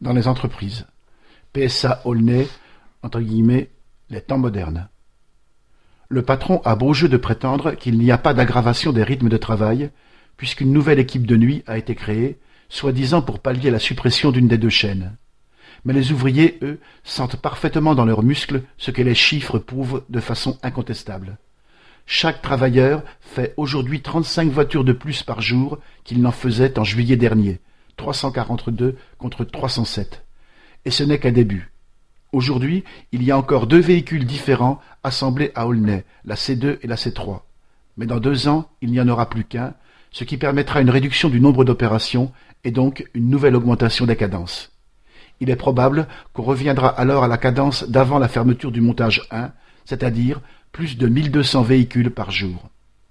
dans les entreprises. PSA Aulnay, entre guillemets, les temps modernes. Le patron a beau jeu de prétendre qu'il n'y a pas d'aggravation des rythmes de travail, puisqu'une nouvelle équipe de nuit a été créée, soi-disant pour pallier la suppression d'une des deux chaînes. Mais les ouvriers, eux, sentent parfaitement dans leurs muscles ce que les chiffres prouvent de façon incontestable. Chaque travailleur fait aujourd'hui 35 voitures de plus par jour qu'il n'en faisait en juillet dernier, 342 contre 307. Et ce n'est qu'un début. Aujourd'hui, il y a encore 2 véhicules différents assemblés à Aulnay, la C2 et la C3. Mais dans 2 ans, il n'y en aura plus qu'un, ce qui permettra une réduction du nombre d'opérations et donc une nouvelle augmentation des cadences. Il est probable qu'on reviendra alors à la cadence d'avant la fermeture du montage 1, c'est-à-dire plus de 1200 véhicules par jour.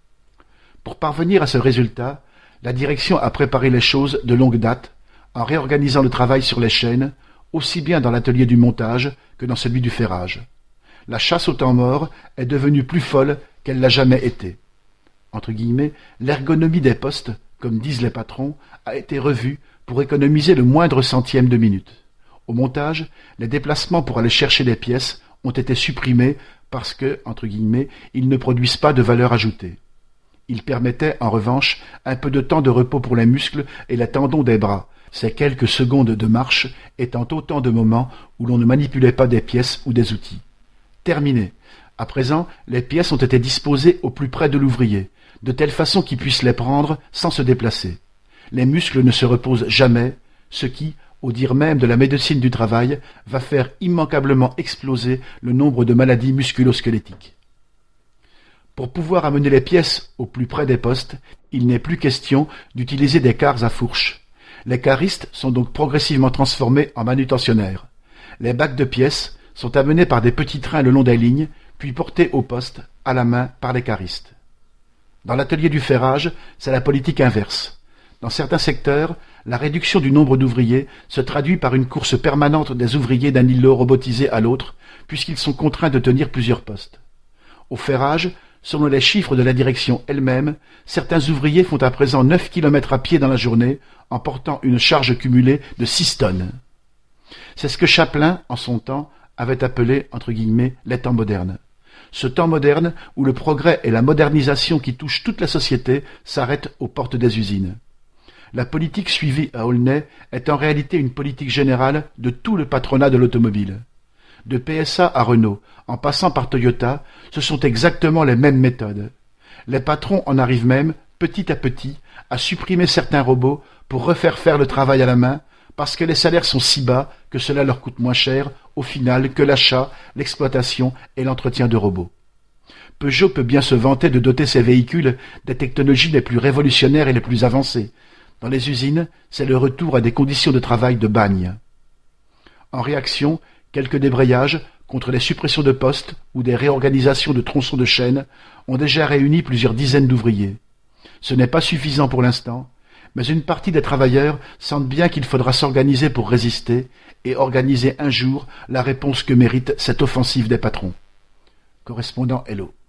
Pour parvenir à ce résultat, la direction a préparé les choses de longue date, en réorganisant le travail sur les chaînes, aussi bien dans l'atelier du montage que dans celui du ferrage. La chasse au temps mort est devenue plus folle qu'elle l'a jamais été. Entre guillemets, l'ergonomie des postes, comme disent les patrons, a été revue pour économiser le moindre centième de minute. Au montage, les déplacements pour aller chercher les pièces ont été supprimés parce que, entre guillemets, ils ne produisent pas de valeur ajoutée. Ils permettaient, en revanche, un peu de temps de repos pour les muscles et les tendons des bras, ces quelques secondes de marche étant autant de moments où l'on ne manipulait pas des pièces ou des outils. Terminé. À présent, les pièces ont été disposées au plus près de l'ouvrier, de telle façon qu'il puisse les prendre sans se déplacer. Les muscles ne se reposent jamais, ce qui, au dire même de la médecine du travail, va faire immanquablement exploser le nombre de maladies musculo-squelettiques. Pour pouvoir amener les pièces au plus près des postes, il n'est plus question d'utiliser des cars à fourche. Les caristes sont donc progressivement transformés en manutentionnaires. Les bacs de pièces sont amenés par des petits trains le long des lignes, puis portés au poste, à la main, par les caristes. Dans l'atelier du ferrage, c'est la politique inverse. Dans certains secteurs, la réduction du nombre d'ouvriers se traduit par une course permanente des ouvriers d'un îlot robotisé à l'autre, puisqu'ils sont contraints de tenir plusieurs postes. Au ferrage, selon les chiffres de la direction elle-même, certains ouvriers font à présent 9 kilomètres à pied dans la journée, en portant une charge cumulée de 6 tonnes. C'est ce que Chaplin, en son temps, avait appelé, entre guillemets, les temps modernes. Ce temps moderne où le progrès et la modernisation qui touchent toute la société s'arrêtent aux portes des usines. La politique suivie à Aulnay est en réalité une politique générale de tout le patronat de l'automobile. De PSA à Renault, en passant par Toyota, ce sont exactement les mêmes méthodes. Les patrons en arrivent même, petit à petit, à supprimer certains robots pour refaire faire le travail à la main, parce que les salaires sont si bas que cela leur coûte moins cher, au final, que l'achat, l'exploitation et l'entretien de robots. Peugeot peut bien se vanter de doter ses véhicules des technologies les plus révolutionnaires et les plus avancées. Dans les usines, c'est le retour à des conditions de travail de bagne. En réaction, quelques débrayages contre les suppressions de postes ou des réorganisations de tronçons de chaînes ont déjà réuni plusieurs dizaines d'ouvriers. Ce n'est pas suffisant pour l'instant, mais une partie des travailleurs sentent bien qu'il faudra s'organiser pour résister et organiser un jour la réponse que mérite cette offensive des patrons. Correspondant Hello.